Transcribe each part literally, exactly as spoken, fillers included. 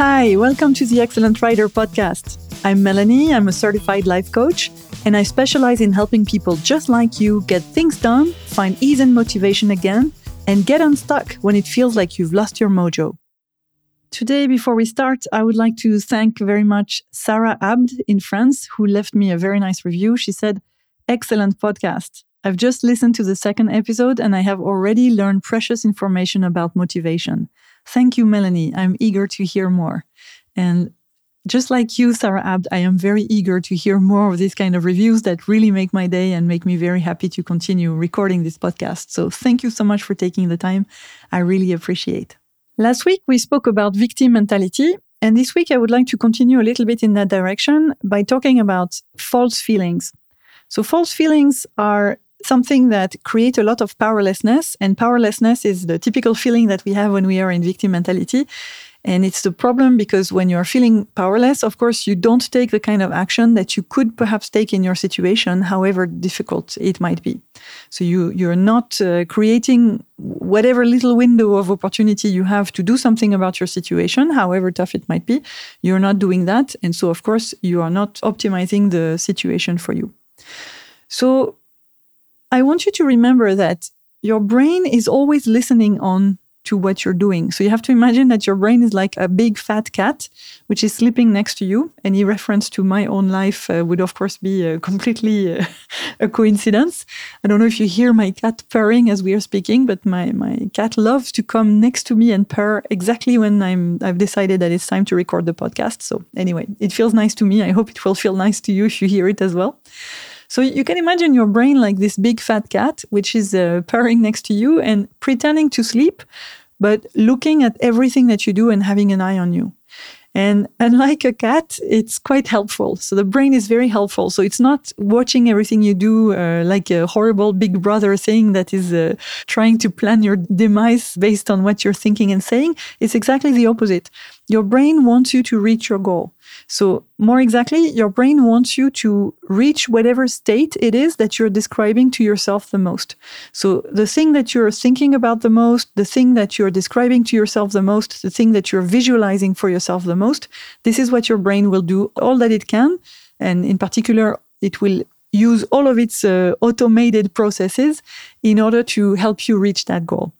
Hi, welcome to the Excellent Writer podcast. I'm Melanie, I'm a certified life coach, and I specialize in helping people just like you get things done, find ease and motivation again, and get unstuck when it feels like you've lost your mojo. Today, before we start, I would like to thank very much Sarah Abd in France, who left me a very nice review. She said, "Excellent podcast. I've just listened to the second episode and I have already learned precious information about motivation. Thank you, Melanie. I'm eager to hear more." And just like you, Sarah Abd, I am very eager to hear more of these kind of reviews that really make my day and make me very happy to continue recording this podcast. So thank you so much for taking the time. I really appreciate. Last week, we spoke about victim mentality. And this week, I would like to continue a little bit in that direction by talking about false feelings. So false feelings are something that create a lot of powerlessness, and powerlessness is the typical feeling that we have when we are in victim mentality. And it's the problem because when you're feeling powerless, of course, you don't take the kind of action that you could perhaps take in your situation, however difficult it might be. So you, you're not uh, creating whatever little window of opportunity you have to do something about your situation, however tough it might be. You're not doing that. And so, of course, you are not optimizing the situation for you. So I want you to remember that your brain is always listening on to what you're doing. So you have to imagine that your brain is like a big fat cat, which is sleeping next to you. Any reference to my own life uh, would, of course, be uh, completely uh, a coincidence. I don't know if you hear my cat purring as we are speaking, but my, my cat loves to come next to me and purr exactly when I'm, I've decided that it's time to record the podcast. So anyway, it feels nice to me. I hope it will feel nice to you if you hear it as well. So you can imagine your brain like this big fat cat, which is uh, purring next to you and pretending to sleep, but looking at everything that you do and having an eye on you. And unlike a cat, it's quite helpful. So the brain is very helpful. So it's not watching everything you do uh, like a horrible big brother thing that is uh, trying to plan your demise based on what you're thinking and saying. It's exactly the opposite. Your brain wants you to reach your goal. So more exactly, your brain wants you to reach whatever state it is that you're describing to yourself the most. So the thing that you're thinking about the most, the thing that you're describing to yourself the most, the thing that you're visualizing for yourself the most, this is what your brain will do all that it can. And in particular, it will use all of its uh, automated processes in order to help you reach that goal.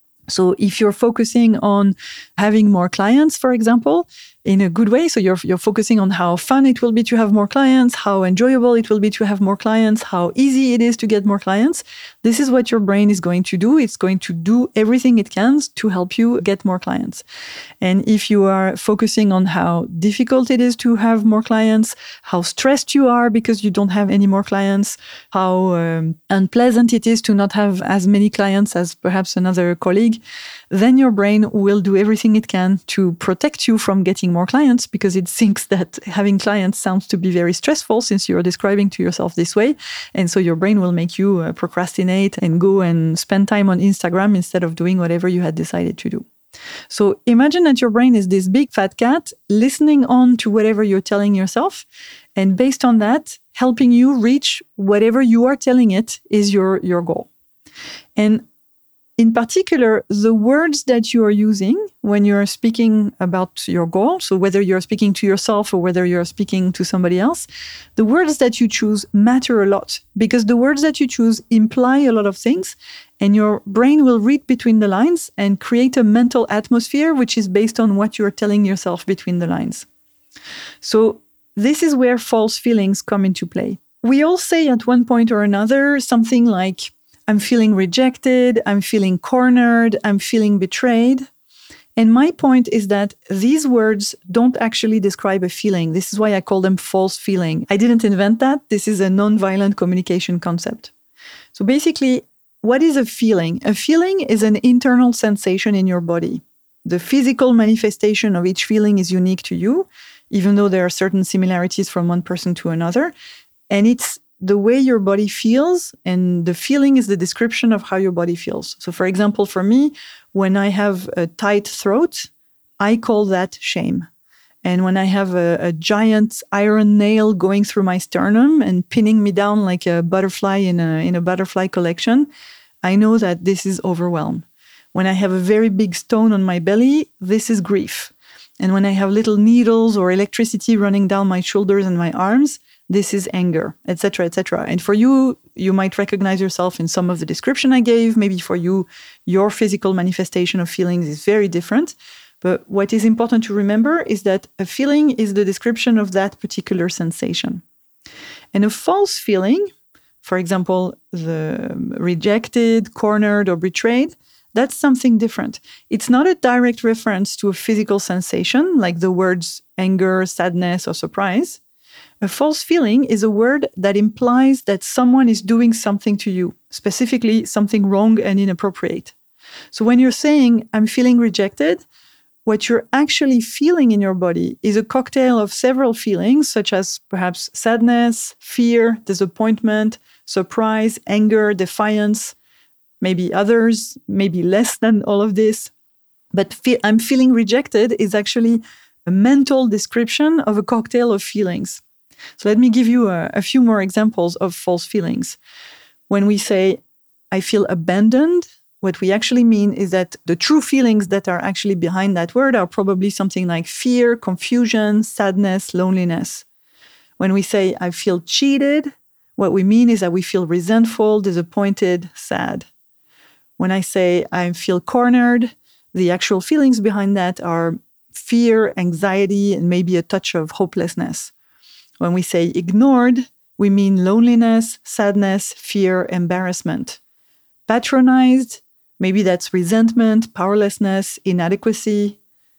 So if you're focusing on having more clients, for example, in a good way, so you're you're focusing on how fun it will be to have more clients, how enjoyable it will be to have more clients, how easy it is to get more clients, this is what your brain is going to do. It's going to do everything it can to help you get more clients. And if you are focusing on how difficult it is to have more clients, how stressed you are because you don't have any more clients, how um, unpleasant it is to not have as many clients as perhaps another colleague, then your brain will do everything it can to protect you from getting more clients because it thinks that having clients sounds to be very stressful since you're describing to yourself this way. And so your brain will make you uh, procrastinate and go and spend time on Instagram instead of doing whatever you had decided to do. So imagine that your brain is this big fat cat listening on to whatever you're telling yourself. And based on that, helping you reach whatever you are telling it is your, your goal. And in particular, the words that you are using when you're speaking about your goal, so whether you're speaking to yourself or whether you're speaking to somebody else, the words that you choose matter a lot because the words that you choose imply a lot of things and your brain will read between the lines and create a mental atmosphere which is based on what you're telling yourself between the lines. So this is where false feelings come into play. We all say at one point or another something like, I'm feeling rejected, I'm feeling cornered, I'm feeling betrayed. And my point is that these words don't actually describe a feeling. This is why I call them false feeling. I didn't invent that. This is a nonviolent communication concept. So basically, what is a feeling? A feeling is an internal sensation in your body. The physical manifestation of each feeling is unique to you, even though there are certain similarities from one person to another. And it's the way your body feels, and the feeling is the description of how your body feels. So for example, for me, when I have a tight throat, I call that shame. And when I have a, a giant iron nail going through my sternum and pinning me down like a butterfly in a, in a butterfly collection, I know that this is overwhelm. When I have a very big stone on my belly, this is grief. And when I have little needles or electricity running down my shoulders and my arms, this is anger, et cetera, et cetera. And for you, you might recognize yourself in some of the description I gave. Maybe for you, your physical manifestation of feelings is very different. But what is important to remember is that a feeling is the description of that particular sensation. And a false feeling, for example, the rejected, cornered, or betrayed, that's something different. It's not a direct reference to a physical sensation, like the words anger, sadness, or surprise. A false feeling is a word that implies that someone is doing something to you, specifically something wrong and inappropriate. So when you're saying, I'm feeling rejected, what you're actually feeling in your body is a cocktail of several feelings, such as perhaps sadness, fear, disappointment, surprise, anger, defiance, maybe others, maybe less than all of this. But fe- I'm feeling rejected is actually a mental description of a cocktail of feelings. So let me give you a, a few more examples of false feelings. When we say, I feel abandoned, what we actually mean is that the true feelings that are actually behind that word are probably something like fear, confusion, sadness, loneliness. When we say, I feel cheated, what we mean is that we feel resentful, disappointed, sad. When I say I feel cornered, the actual feelings behind that are fear, anxiety, and maybe a touch of hopelessness. When we say ignored, we mean loneliness, sadness, fear, embarrassment. Patronized, maybe that's resentment, powerlessness, inadequacy.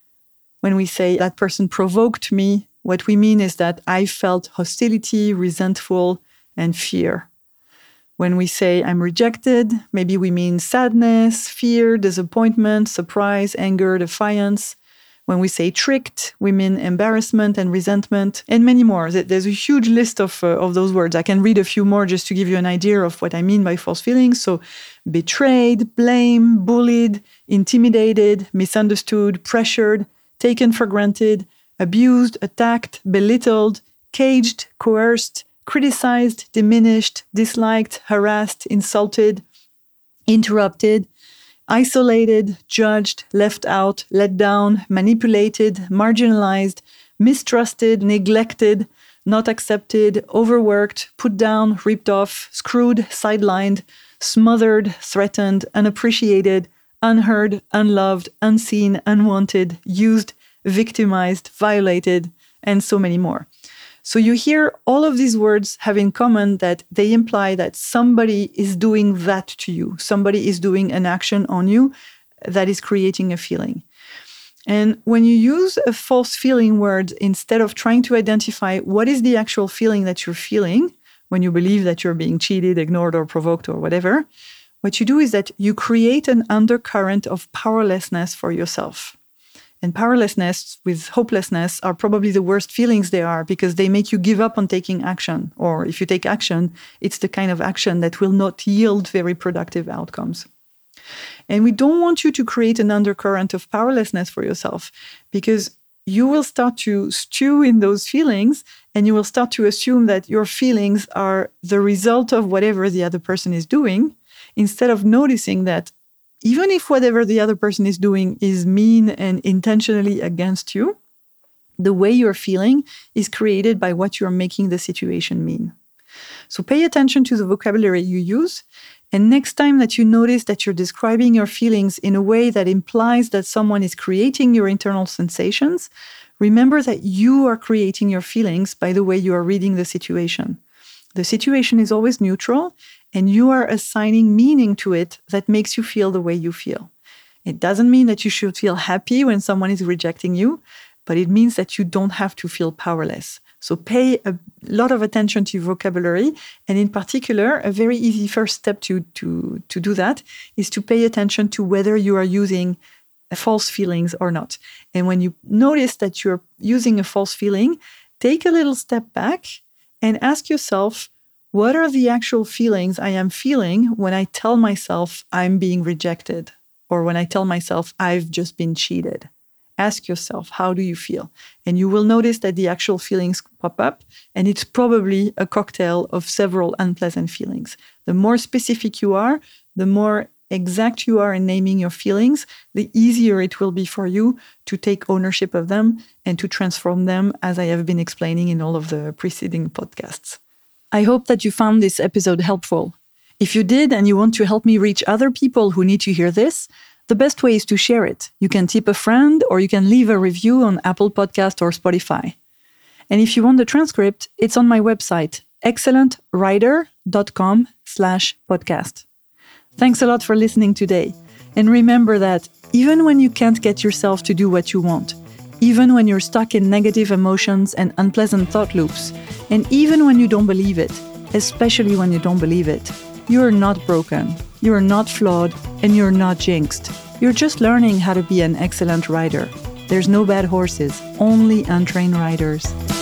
When we say that person provoked me, what we mean is that I felt hostility, resentful, and fear. When we say I'm rejected, maybe we mean sadness, fear, disappointment, surprise, anger, defiance. When we say tricked, we mean embarrassment and resentment, and many more. There's a huge list of, uh, of those words. I can read a few more just to give you an idea of what I mean by false feelings. So betrayed, blame, bullied, intimidated, misunderstood, pressured, taken for granted, abused, attacked, belittled, caged, coerced, criticized, diminished, disliked, harassed, insulted, interrupted, isolated, judged, left out, let down, manipulated, marginalized, mistrusted, neglected, not accepted, overworked, put down, ripped off, screwed, sidelined, smothered, threatened, unappreciated, unheard, unloved, unseen, unwanted, used, victimized, violated, and so many more. So you hear all of these words have in common that they imply that somebody is doing that to you. Somebody is doing an action on you that is creating a feeling. And when you use a false feeling word, instead of trying to identify what is the actual feeling that you're feeling when you believe that you're being cheated, ignored, or provoked, or whatever, what you do is that you create an undercurrent of powerlessness for yourself. And powerlessness with hopelessness are probably the worst feelings they are because they make you give up on taking action. Or if you take action, it's the kind of action that will not yield very productive outcomes. And we don't want you to create an undercurrent of powerlessness for yourself because you will start to stew in those feelings and you will start to assume that your feelings are the result of whatever the other person is doing, instead of noticing that even if whatever the other person is doing is mean and intentionally against you, the way you're feeling is created by what you're making the situation mean. So pay attention to the vocabulary you use. And next time that you notice that you're describing your feelings in a way that implies that someone is creating your internal sensations, remember that you are creating your feelings by the way you are reading the situation. The situation is always neutral, and you are assigning meaning to it that makes you feel the way you feel. It doesn't mean that you should feel happy when someone is rejecting you, but it means that you don't have to feel powerless. So pay a lot of attention to your vocabulary, and in particular, a very easy first step to, to, to do that is to pay attention to whether you are using false feelings or not. And when you notice that you're using a false feeling, take a little step back and ask yourself, what are the actual feelings I am feeling when I tell myself I'm being rejected, or when I tell myself I've just been cheated? Ask yourself, how do you feel? And you will notice that the actual feelings pop up, and it's probably a cocktail of several unpleasant feelings. The more specific you are, the more exact you are in naming your feelings, the easier it will be for you to take ownership of them and to transform them, as I have been explaining in all of the preceding podcasts. I hope that you found this episode helpful. If you did and you want to help me reach other people who need to hear this, the best way is to share it. You can tip a friend or you can leave a review on Apple Podcast or Spotify. And if you want the transcript, it's on my website, excellentwriter.com slash podcast. Thanks a lot for listening today. And remember that even when you can't get yourself to do what you want, even when you're stuck in negative emotions and unpleasant thought loops, and even when you don't believe it, especially when you don't believe it, you're not broken, you're not flawed, and you're not jinxed. You're just learning how to be an excellent writer. There's no bad horses, only untrained riders.